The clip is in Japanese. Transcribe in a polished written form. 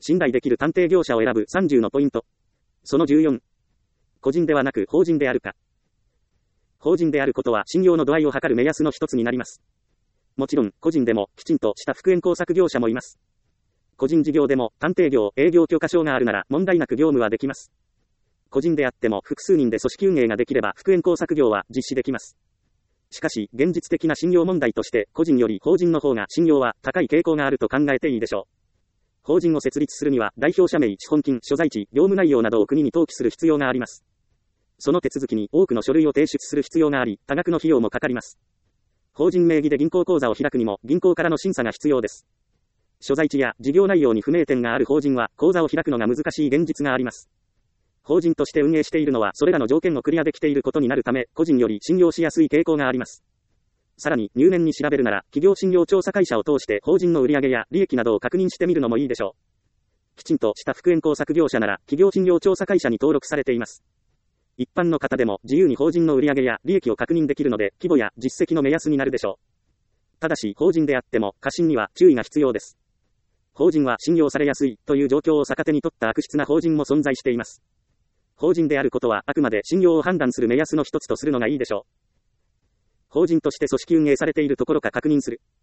信頼できる探偵業者を選ぶ30のポイント。その14。個人ではなく法人であるか。法人であることは信用の度合いを測る目安の一つになります。もちろん、個人でもきちんとした復縁工作業者もいます。個人事業でも探偵業、営業許可証があるなら問題なく業務はできます。個人であっても複数人で組織運営ができれば復縁工作業は実施できます。しかし、現実的な信用問題として、個人より法人の方が信用は高い傾向があると考えていいでしょう。法人を設立するには、代表者名、資本金、所在地、業務内容などを国に登記する必要があります。その手続きに多くの書類を提出する必要があり、多額の費用もかかります。法人名義で銀行口座を開くにも、銀行からの審査が必要です。所在地や事業内容に不明点がある法人は、口座を開くのが難しい現実があります。法人として運営しているのは、それらの条件をクリアできていることになるため、個人より信用しやすい傾向があります。さらに、入念に調べるなら、企業信用調査会社を通して、法人の売上や利益などを確認してみるのもいいでしょう。きちんとした復縁工作業者なら、企業信用調査会社に登録されています。一般の方でも自由に法人の売上や利益を確認できるので、規模や実績の目安になるでしょう。ただし、法人であっても、過信には注意が必要です。法人は信用されやすいという状況を逆手に取った悪質な法人も存在しています。法人であることはあくまで信用を判断する目安の一つとするのがいいでしょう。法人として組織運営されているところか確認する。